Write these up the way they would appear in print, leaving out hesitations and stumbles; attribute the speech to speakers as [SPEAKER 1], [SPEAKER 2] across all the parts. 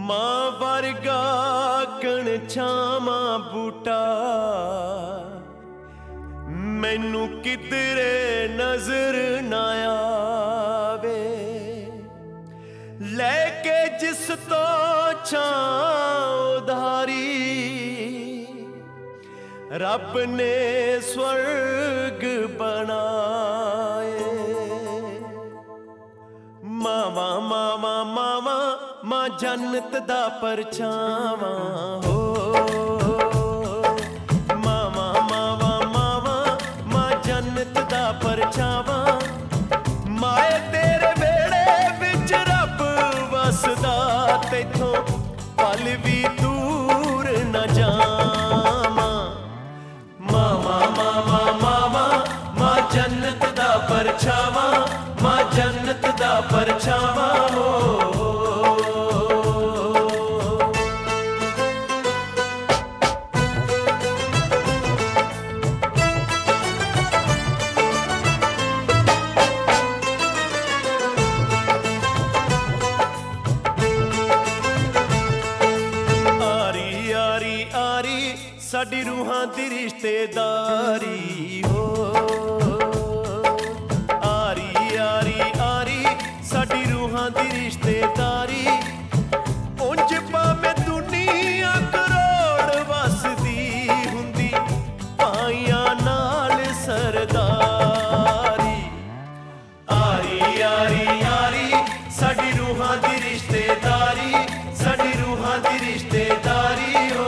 [SPEAKER 1] ਮਾਂ ਵਰਗਾ ਕਣ ਛਾਵਾਂ ਬੂਟਾ ਮੈਨੂੰ ਕਿਧਰੇ ਨਜ਼ਰ ਨਾ ਆਵੇ। ਲੈ ਕੇ ਜਿਸ ਤੋਂ ਛਾਂ ਉਧਾਰੀ ਰੱਬ ਨੇ ਸਵਰਗ ਬਣਾਏ। ਮਾਵਾਂ ਮਾਵਾਂ ਮਾਵਾਂ ਮਾਂ ਜੰਨਤ ਦਾ ਪਰਛਾਵਾਂ ਹੋ। ਮਾਵਾਂ ਮਾਵਾਂ ਮਾਵਾਂ ਮਾਂ ਜੰਨਤ ਦਾ ਪਰਛਾਵਾਂ। ਮਾਏ ਤੇਰੇ ਵਿਹੜੇ ਵਿੱਚ ਰੱਬ ਵਸਦਾ, ਤੈਥੋਂ ਪਲ ਵੀ ਦੂਰ ਨਾ ਜਾਵਾਂ। ਮਾਵਾਂ ਮਾਵਾਂ ਮਾਵਾਂ ਮਾਂ ਜੰਨਤ ਦਾ ਪਰਛਾਵਾਂ, ਮਾਂ ਜੰਨਤ ਦਾ ਪਰਛਾਵਾਂ ਹੋ। ਆਰੀ ਆਰੀ ਆਰੀ ਸਾਡੀ ਰੂਹਾਂ ਦੀ ਰਿਸ਼ਤੇਦਾਰੀ ਹੋ। ਆਰੀ ਆਰੀ ਆਰੀ ਸਾਡੀ ਰੂਹਾਂ ਦੀ ਰਿਸ਼ਤੇਦਾਰੀ। ਉਂਝ ਭਾਵੇਂ ਦੁਨੀਆ ਕਰੋੜ ਵਸਦੀ ਹੁੰਦੀ, ਭਾਈਆਂ ਨਾਲ ਸਰਦਾਰੀ। ਆਰੀ ਆਰੀ ਆਰੀ ਸਾਡੀ ਰੂਹਾਂ ਦੀ ਰਿਸ਼ਤੇਦਾਰੀ, ਸਾਡੀ ਰੂਹਾਂ ਦੀ ਰਿਸ਼ਤੇਦਾਰੀ ਹੋ।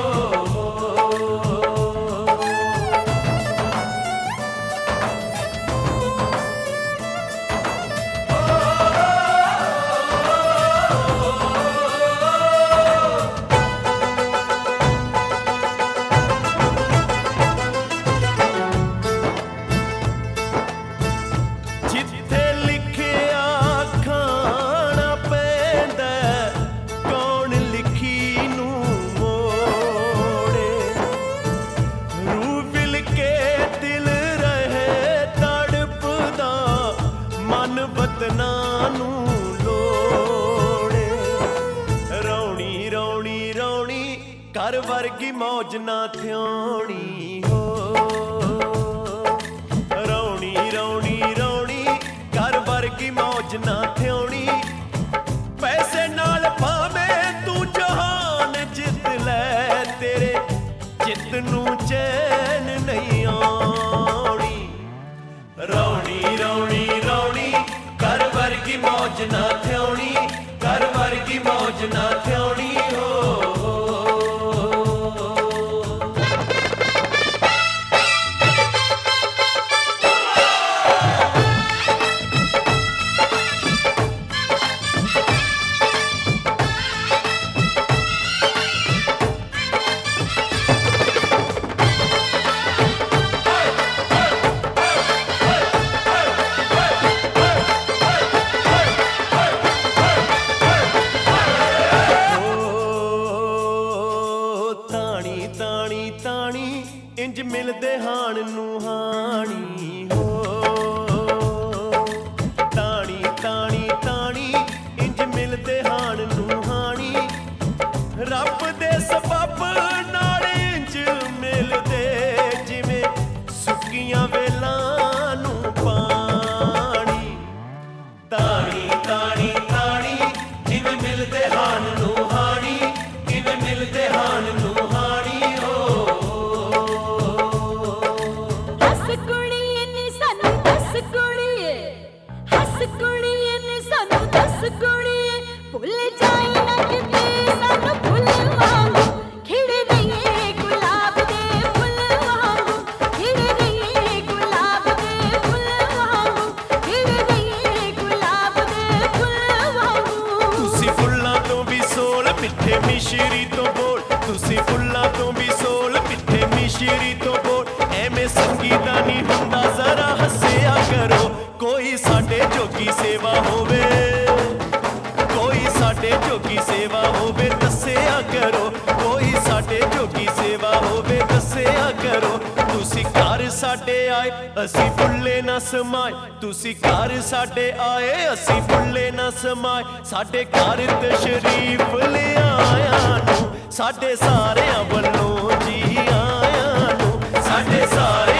[SPEAKER 1] ਜਿੱਥੇ ਲਿਖਿਆ ਖਾਣਾ ਪੈਂਦਾ, ਕੌਣ ਲਿਖੀ ਨੂੰ ਮੋੜੇ। ਰੂਹ ਵਿਲ ਕੇ ਦਿਲ ਰਹੇ ਤੜਪਦਾ, ਮਨ ਵਤਨਾਂ ਨੂੰ ਲੋੜੇ। ਰੌਣੀ ਰੌਣੀ ਰੌਣੀ ਘਰ ਵਰਗੀ ਮੌਜ ਨਾ ਥਿਉਣੀ ਹੋ। ਰੌਣੀ ਰੌਣੀ ਰੌਣੀ ਘਰ ਵਰਗੀ ਮੌਜ ਨਾ ਥਿਉਣੀ। ਪੈਸੇ ਨਾਲ ਭਾਵੇਂ ਤੂੰ ਜਹਾਨ ਜਿੱਤ ਲੈ, ਤੇਰੇ ਜਿੱਤ ਨੂੰ ਚੈਨ ਨਹੀਂ ਆਉਣੀ। ਰੌਣੀ ਰੌਣੀ ਰੌਣੀ ਘਰ ਵਰਗੀ ਮੌਜ ਨਾ ਥਿਉਣੀ, ਘਰ ਵਰਗੀ ਮੌਜ ਨਾ ਥਿਉਣੀ ਹੋ। ਤਾਣੀ ਤਾਣੀ ਤਾਣੀ ਇੰਜ ਮਿਲਦੇ ਹਾਣ ਨੂੰ ਹਾਣੀ ਹੋ। ਤਾਣੀ ਤਾਣੀ ਤਾਣੀ ਇੰਜ ਮਿਲਦੇ ਹਾਣ ਨੂੰ ਹਾਣੀ। ਰੱਬ ਦੇ ਸਬੱਬ ਨਾਲ ਇੰਜ ਮਿਲਦੇ, ਜਿਵੇਂ ਸੁੱਕੀਆਂ ਵੇਲਾਂ ਨੂੰ ਪਾਣੀ। ਤਾਣੀ ਤਾਣੀ ਤਾਣੀ ਜਿਵੇਂ ਮਿਲਦੇ ਹਾਣ ਨੂੰ ਹਾਣੀ, ਜਿਵੇਂ ਮਿਲਦੇ ਹਾਣ ਨੂੰ ਹਾਣੀ ਹੋ।
[SPEAKER 2] ਹੱਸ ਕੁੜੀਏ ਨੀ ਸਾਨੂੰ ਦੱਸ ਕੁੜੀਏ, ਹੱਸ ਕੁੜੀਏ ਨੀ ਸਾਨੂੰ ਦੱਸ ਕੁੜੀਏ। ਭੁੱਲ ਜਾਈ ਨਾ ਕਿਤੇ ਸਾਨੂੰ ਫੁੱਲ ਵਾਂਗੂ, ਖਿੜ ਰਹੀਏ ਗੁਲਾਬ ਦੇ ਫੁੱਲ ਵਾਂਗੂ। ਖਿੜ ਰਹੀਏ ਗੁਲਾਬ ਦੇ ਫੁੱਲ ਵਾਂਗੂ, ਖਿੜ ਰਹੀਏ ਗੁਲਾਬ ਦੇ ਫੁੱਲ ਵਾਂਗੂ।
[SPEAKER 1] ਤੁਸੀਂ ਫੁੱਲਾਂ ਤੋਂ ਵੀ ਸੋਲ ਮਿੱਠੇ ਮਿਸ਼ਰੀ ਤੋਂ ਬੋਲ। ਤੁਸੀਂ ਫੁੱਲਾਂ ਤੋਂ ਵੀ ਸੋਲ ਮਿੱਠੇ ਮਿਸ਼ਰੀ ਤੋਂ ਬੋਲ। ਐਵੇਂ ਸੰਗੀ ਦਾ ਨਹੀਂ ਹੁੰਦਾ, ਜ਼ਰਾ ਹੱਸਿਆ ਕਰੋ। ਕੋਈ ਸਾਡੇ ਜੋਗੀ ਸੇਵਾ ਹੋਵੇ, ਕੋਈ ਸਾਡੇ ਜੋਗੀ ਸੇਵਾ ਹੋਵੇ ਦੱਸਿਆ ਕਰੋ। ਕੋਈ ਸਾਡੇ ਜੋਗੀ ਸੇਵਾ ਹੋਵੇ ਦੱਸਿਆ ਕਰੋ। ਤੁਸੀਂ ਘਰ ਸਾਡੇ ਆਏ ਅਸੀਂ ਫੁੱਲੇ ਨਾ ਸਮਾਏ, ਤੁਸੀਂ ਘਰ ਸਾਡੇ ਆਏ ਅਸੀਂ ਫੁੱਲੇ ਨਾ ਸਮਾਏ ਸਾਡੇ ਘਰ ਤਸ਼ਰੀਫ ਲਿਆਇਆ ਨੂੰ, ਸਾਡੇ ਸਾਰਿਆਂ ਵੱਲੋਂ ਜੀ ਆਇਆਂ ਨੂੰ, ਸਾਡੇ ਸਾਰੇ